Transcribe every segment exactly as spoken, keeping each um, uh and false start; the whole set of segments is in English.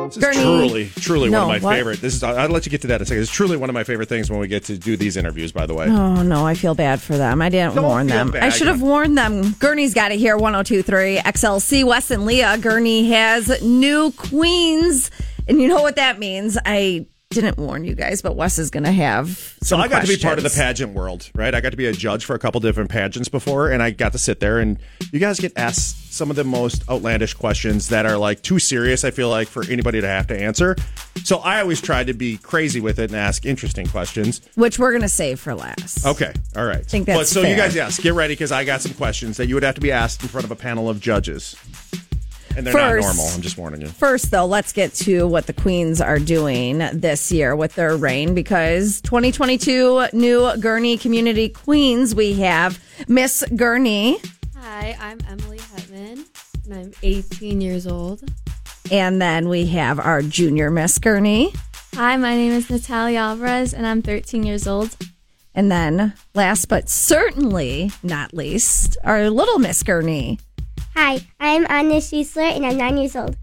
This is Gurney. truly, truly No, one of my what? favorite. This is. I'll let you get to that in a second. It's truly one of my favorite things when we get to do these interviews. By the way. Oh, no, I feel bad for them. I didn't Don't warn feel them. bad. I should have warned them. Gurney's got it here, one oh two point three X L C. Wes and Leah. Gurney has new queens. And you know what that means. I didn't warn you guys, but Wes is going to have So some I got to be part of the questions. pageant world, right? I got to be a judge for a couple different pageants before, and I got to sit there, and you guys get asked some of the most outlandish questions that are like too serious, I feel like, for anybody to have to answer. So I always try to be crazy with it and ask interesting questions. Which we're going to save for last. Okay, all right. I think that's but so fair. you guys, yes, get ready because I got some questions that you would have to be asked in front of a panel of judges. And they're First- not normal, I'm just warning you. First, though, let's get to what the queens are doing this year with their reign, because twenty twenty-two new Gurney Community Queens, we have Miss Gurney, Hi, I'm Emily Hetman, and I'm eighteen years old. and then we have our junior Miss Gurney, Hi, my name is Natalia Alvarez, and I'm thirteen years old. and then last but certainly not least, our little Miss Gurney. Hi, I'm Anna Schiesler, and I'm nine years old.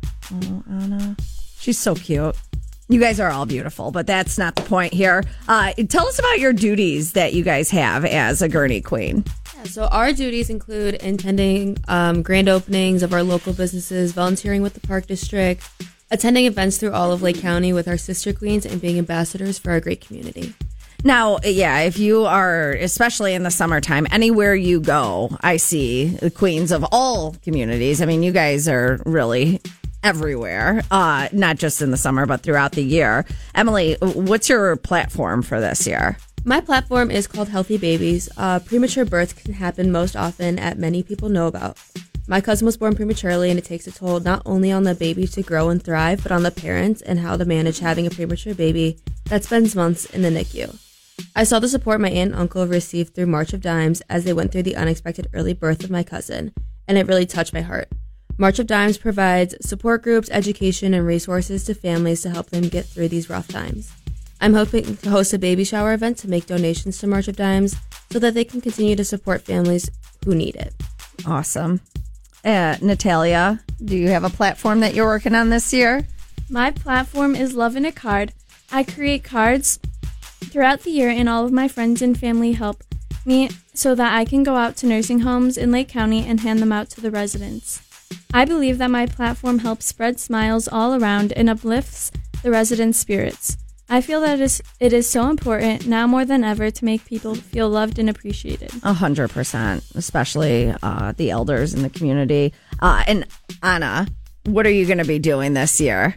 Oh, Anna. She's so cute. You guys are all beautiful, but that's not the point here. Uh, tell us about your duties that you guys have as a Gurney Queen. Yeah, so our duties include attending um, grand openings of our local businesses, volunteering with the Park District, attending events through all of Lake County with our sister queens, and being ambassadors for our great community. Now, yeah, if you are, especially in the summertime, anywhere you go, I see the queens of all communities. I mean, you guys are really everywhere, uh, not just in the summer, but throughout the year. Emily, what's your platform for this year? My platform is called Healthy Babies. Uh, premature birth can happen most often, as many people know about. My cousin was born prematurely, and it takes a toll not only on the baby to grow and thrive, but on the parents and how to manage having a premature baby that spends months in the N I C U. I saw the support my aunt and uncle received through March of Dimes as they went through the unexpected early birth of my cousin, and it really touched my heart. March of Dimes provides support groups, education, and resources to families to help them get through these rough times. I'm hoping to host a baby shower event to make donations to March of Dimes so that they can continue to support families who need it. Awesome. Uh, Natalia, do you have a platform that you're working on this year? My platform is Love in a Card. I create cards throughout the year, and all of my friends and family help me so that I can go out to nursing homes in Lake County and hand them out to the residents. I believe that my platform helps spread smiles all around and uplifts the residents' spirits. I feel that it is, it is so important now more than ever to make people feel loved and appreciated. A hundred percent, especially uh, the elders in the community. Uh, and Anna, what are you going to be doing this year?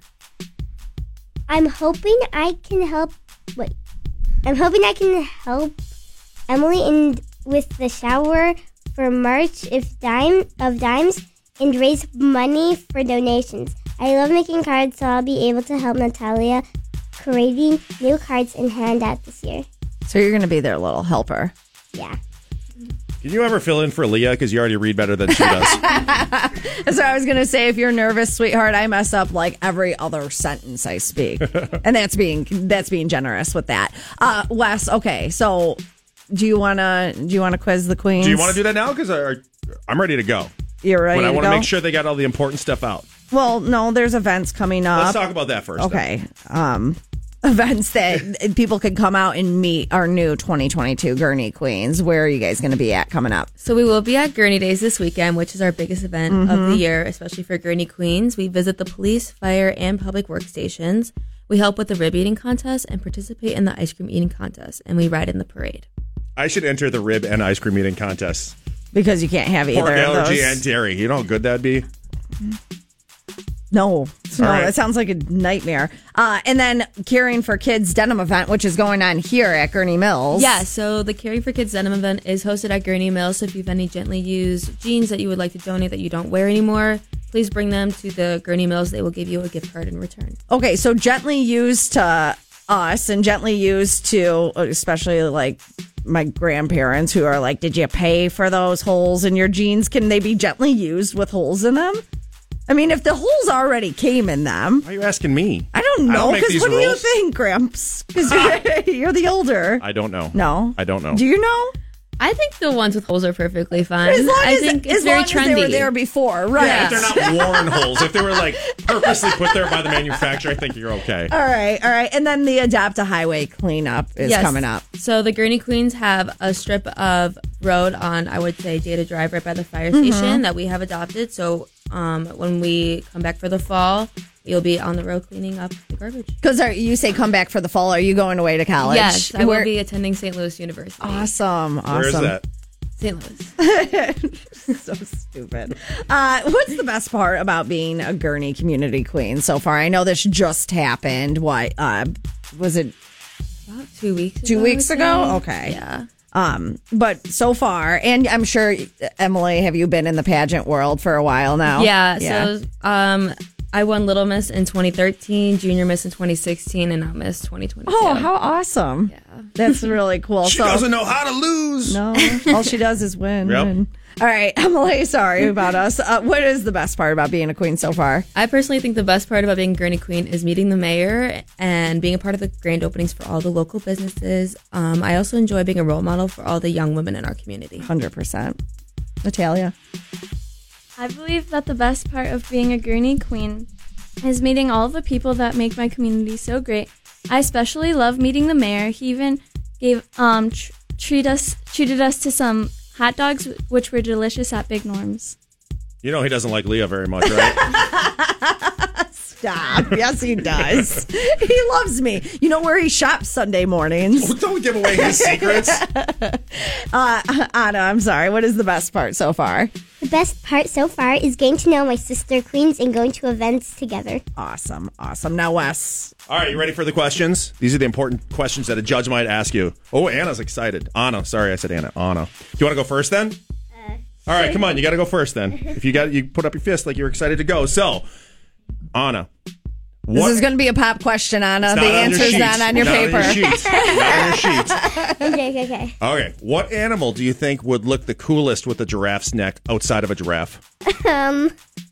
I'm hoping I can help. Wait, I'm hoping I can help Emily in with the shower for March if dime of Dimes and raise money for donations. I love making cards, so I'll be able to help Natalia creating new cards and hand out this year. So you're going to be their little helper. Yeah. Can you ever fill in for Leah? Because you already read better than she does. So I was going to say, if you're nervous, sweetheart, I mess up like every other sentence I speak. And that's being that's being generous with that. Uh, Wes, okay, so do you want to do you want to quiz the queens? Do you want to do that now? Because I'm ready to go. You're ready But I to want go? to make sure they got all the important stuff out. Well, no, there's events coming up. Let's talk about that first. Okay. Um, events that people can come out and meet our new twenty twenty-two Gurney Queens. Where are you guys going to be at coming up? So we will be at Gurney Days this weekend, which is our biggest event Mm-hmm. of the year, especially for Gurney Queens. We visit the police, fire, and public workstations. We help with the rib eating contest and participate in the ice cream eating contest, and we ride in the parade. I should enter the rib and ice cream eating contest. Because you can't have either Pork of allergy those. and dairy. You know how good that'd be? No, no, right. that sounds like a nightmare. Uh, and then Caring for Kids denim event, which is going on here at Gurney Mills. Yeah, so the Caring for Kids denim event is hosted at Gurney Mills. So if you have any gently used jeans that you would like to donate that you don't wear anymore, please bring them to the Gurney Mills. They will give you a gift card in return. Okay, so gently used to us and gently used to, especially like my grandparents who are like, did you pay for those holes in your jeans? Can they be gently used with holes in them? I mean, if the holes already came in them. Why are you asking me? I don't I know. don't make Because these what do you rules. think, Gramps? Because you're, you're the older. I don't know. No. I don't know. Do you know? I think the ones with holes are perfectly fine. As long I as, think it's as very long trendy. as they were there before, right? Yeah. If they're not worn holes, if they were like purposely put there by the manufacturer, I think you're okay. All right, all right. And then the Adopt a Highway cleanup is Yes. coming up. So the Gurney Queens have a strip of road on, I would say, Data Drive right by the fire Mm-hmm. station that we have adopted. So um, when we come back for the fall, you'll be on the road cleaning up the garbage. Because you say come back for the fall. Are you going away to college? Yes, I Where- will be attending Saint Louis University. Awesome, awesome. Where is that? Saint Louis. So stupid. Uh, what's the best part about being a Gurney community queen so far? I know this just happened. What uh, was it? About two weeks Two ago, weeks I would ago? say. Okay. Yeah. Um, but so far, and I'm sure Emily, have you been in the pageant world for a while now? Yeah, so um, I won Little Miss in twenty thirteen, Junior Miss in twenty sixteen, and now Miss twenty twenty-two. Oh, how awesome! Yeah. That's really cool. She so, doesn't know how to lose. No, all she does is win. Yep. And- all right, Emily, sorry about us. Uh, what is the best part about being a queen so far? I personally think the best part about being Gurney Queen is meeting the mayor and being a part of the grand openings for all the local businesses. Um, I also enjoy being a role model for all the young women in our community. one hundred percent. Natalia? I believe that the best part of being a Gurney queen is meeting all of the people that make my community so great. I especially love meeting the mayor. He even gave um tr- treat us treated us to some hot dogs, which were delicious at Big Norm's. You know he doesn't like Leah very much, right? Stop. Yes, he does. He loves me. You know where he shops Sunday mornings? Don't give away his secrets. Uh, Anna, I'm sorry. What is the best part so far? The best part so far is getting to know my sister queens and going to events together. Awesome. Awesome. Now, Wes. All right, you ready for the questions? These are the important questions that a judge might ask you. Oh, Anna's excited. Anna. Sorry, I said Anna. Anna. Do you want to go first then? Uh, All right, come on. You got to go first then. If you got, you put up your fist like you're excited to go. So, Anna. This What? is going to be a pop question, Anna. It's The not on your answer's sheets. not on your Not paper. On your sheets. Not on your sheets. Okay, okay, okay. Okay. What animal do you think would look the coolest with a giraffe's neck outside of a giraffe? Um,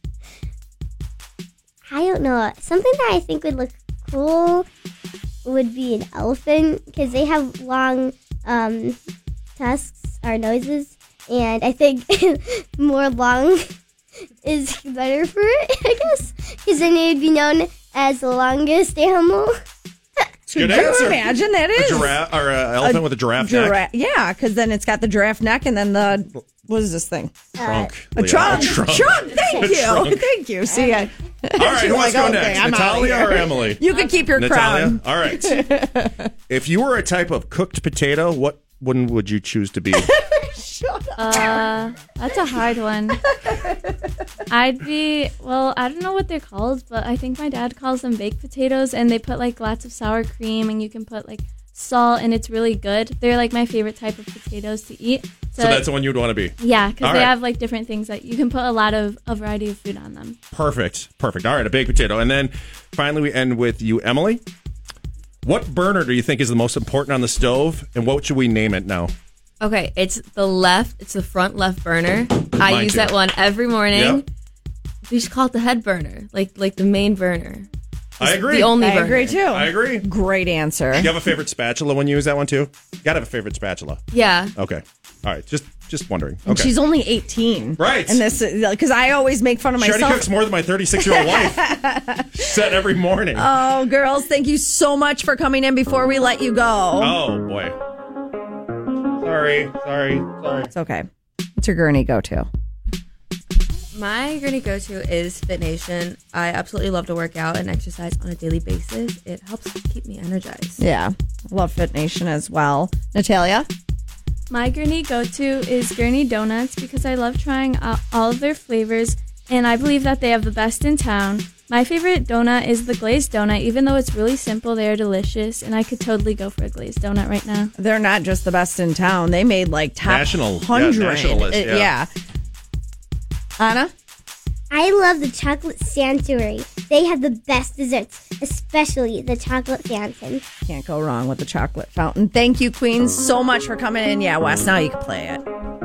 I don't know. Something that I think would look cool would be an elephant because they have long um, tusks or noses, and I think more long is better for it, I guess, because then it would be known as the longest animal. Good Can answer. you imagine that A is? giraffe or an elephant with a giraffe neck? Giraffe. Yeah, because then it's got the giraffe neck and then the, what is this thing? Trunk. A Leah. trunk. A trunk. Thank A you. trunk. Thank you. See, I, All right, who wants to go okay, next? I'm outta Natalia here. or Emily? You could keep your Natalia? crown. All right. If you were a type of cooked potato, what one would you choose to be? Uh, that's a hard one. I'd be, well, I don't know what they're called, but I think my dad calls them baked potatoes, and they put like lots of sour cream, and you can put like salt, and it's really good. They're like my favorite type of potatoes to eat. So that's the one you'd want to be. Yeah, because All they right. have like different things that you can put a lot of a variety of food on them. Perfect. Perfect. All right, a baked potato. And then finally we end with you, Emily. What burner do you think is the most important on the stove, and what should we name it now? Okay, it's the left. It's the front left burner. I Mine use too. that one every morning. Yep. We should call it the head burner, like like the main burner. I agree. The only I burner. agree too. I agree. Great answer. Do you have a favorite spatula when you use that one too? You gotta have a favorite spatula. Yeah. Okay. All right. Just just wondering. And Okay. she's only eighteen. Right. And this, because I always make fun of She already myself. cooks more than my thirty-six-year-old wife. She said every morning. Oh, girls, thank you so much for coming in before we let you go. Oh, boy. Sorry. Sorry. Sorry. It's okay. What's your gurney go to? My gurney go-to is Fit Nation. I absolutely love to work out and exercise on a daily basis. It helps keep me energized. Yeah. Love Fit Nation as well. Natalia? My Gurney go-to is Gurney Donuts because I love trying out all of their flavors, and I believe that they have the best in town. My favorite donut is the glazed donut. Even though it's really simple, they are delicious, and I could totally go for a glazed donut right now. They're not just the best in town. They made like top National- yeah, one hundred. national list, Uh, yeah. Anna? I love the chocolate sanctuary. They have the best desserts, especially the chocolate fountain. Can't go wrong with the chocolate fountain. Thank you, Queens, so much for coming in. Yeah, Wes, now you can play it.